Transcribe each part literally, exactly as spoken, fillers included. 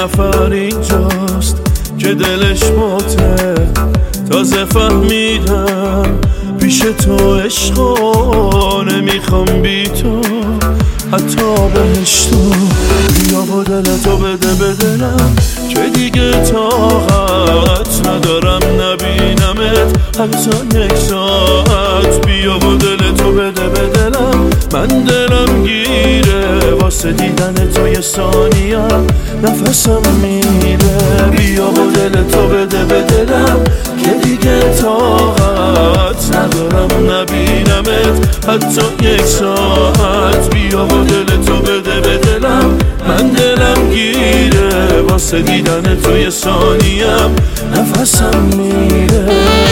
نفر اینجاست که دلش مته. تازه فهمیدم پیش تو عشقا نمیخوام بی تو حتی بهشتو. بیا با دلتو بده به دلم که دیگه طاقت ندارم نبینمت حتی یک ساعت. بیا با دلتو بده به دلم، من دلم گیره واسه دیدن تو یه ثانیه نفسم میره. بیا با دلتو بده به دلم که دیگه طاقت ندارم نبینمت حتی یک ساعت. بیا با دلتو بده به دلم، من دلم گیره واسه دیدن تو یه ثانیه نفسم میره.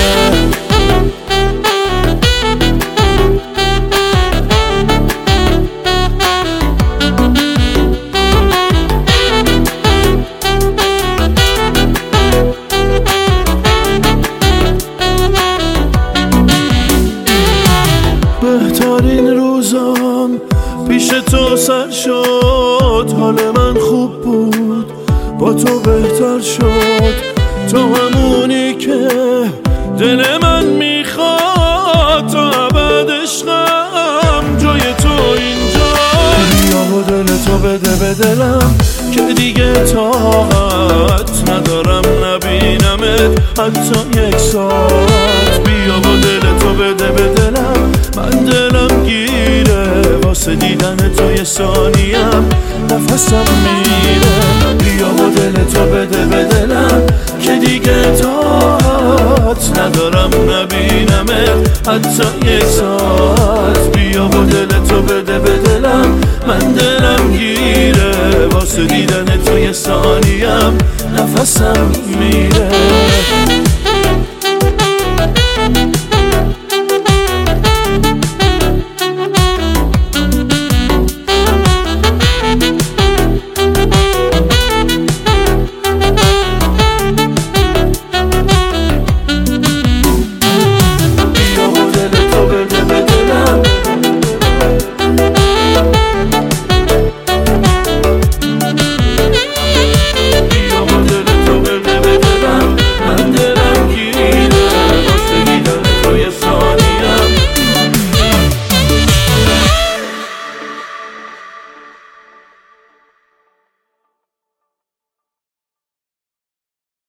بهترین روزام پیش تو سر شد، حال من خوب بود با تو بهتر شد. تو همونی که دل من میخواد تا ابد عشقم جای تو اینجا. بیا با دل تو بده به دلم که دیگه طاقت ندارم نبینمت حتی یک ساعت. بیا با دل تو بده به دلم، من دلم گیره واسه دیدن تو یه ثانیم نفسم میره. بیا با دل تو بده به دلم که دیگه طاقت ندارم نبینمت حتی یک ساعت. بیا با دل تو بده به دلم، من دلم گیره واسه دیدن تو یه ثانیم نفسم میره.